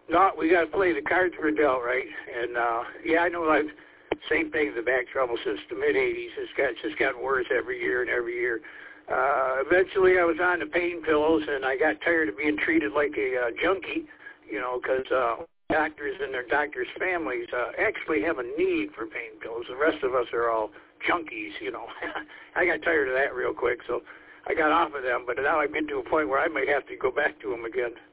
No, we got to play the cards we're dealt, right? And yeah, I know. Like same thing. The back trouble since the mid '80s. It's just gotten worse every year and every year. Eventually, I was on the pain pills, and I got tired of being treated like a junkie. You know, because doctors and their doctors' families actually have a need for pain pills. The rest of us are all junkies. You know, I got tired of that real quick, so I got off of them. But now I've been to a point where I might have to go back to them again.